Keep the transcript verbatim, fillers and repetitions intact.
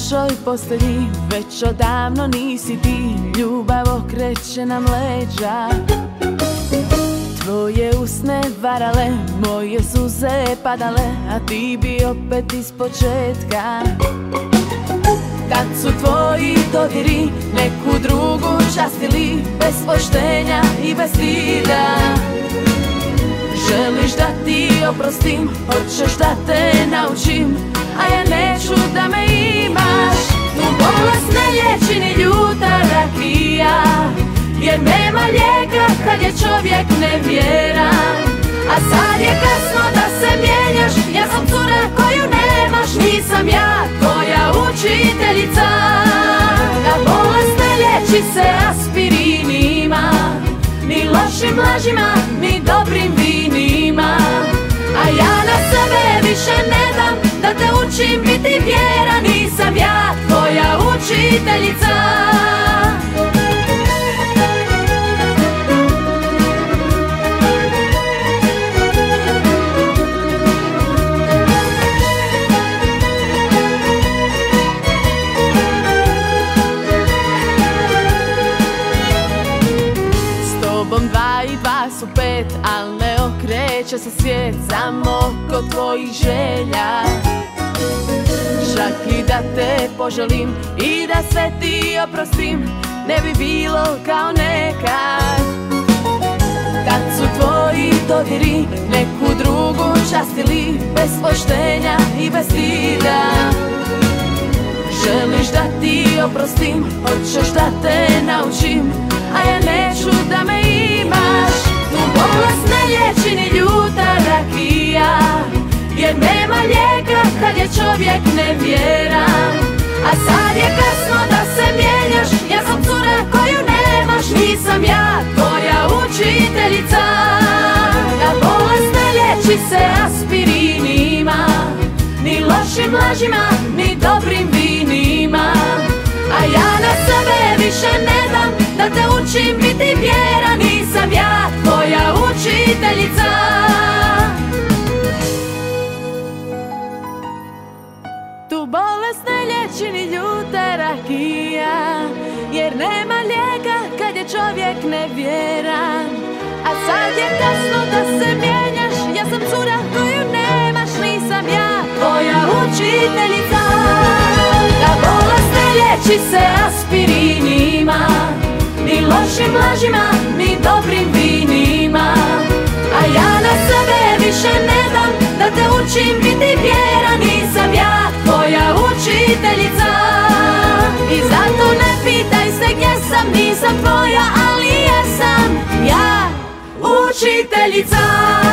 našoj postelji već odavno nisi ti. Ljubav okreće nam leđa, tvoje usne varale, moje suze padale, a ti bi opet ispočetka. Kad su tvoji dodiri neku drugu častili, bez poštenja i bez stida. Želiš da ti oprostim, hoćeš da te naučim, a ja neću da me imaš. Tu bolest ne liječi ni ljuta rakija, jer nema lijeka kad je čovjek nevjeran. A sad je kasno da se mijenjaš, ja sam cura koju nemaš, nisam ja tvoja učiteljica. Ta bolest ne liječi se aspirinima, ni lošim lažima, ni dobrim vinima. A ja na sebe više ne dam da te učim biti vjera, nisam ja tvoja učiteljica. Dva i dva su pet, al ne okreće se svijet samo oko tvojih želja. Čak i da te poželim i da sve ti oprostim, ne bi bilo kao nekad. Kad su tvoji dodiri neku drugu častili, bez poštenja i bez stida. Želiš da ti oprostim, hoćeš da te naučim, a ja neću da me imaš. Tu bolest ne liječi ni ljuta rakija, jer nema lijeka kad je čovjek nevjeran. A sad je kasno da se mijenjaš, ja sam cura koju nemaš, nisam ja tvoja učiteljica. Ta bolest ne liječi se aspirinima, ni lošim lažima, ni dobrim vinima. A ja na sebe više ne dam da te učim biti vjera, nisam ja tvoja učiteljica. Tu bolest ne liječi ni ljuta rakija, jer nema lijeka kad je čovjek nevjeran. A sad je kasno da se mijenjaš, ja sam cura koju nemaš, nisam ja tvoja učiteljica. Ta bolest ne liječi se aspirinima, ni lošim lažima, ni dobrim vinima. A ja na sebe više ne dam da te učim biti vjera, nisam ja tvoja učiteljica. I zato ne pitaj se gdje sam, nisam tvoja, ali jesam ja učiteljica.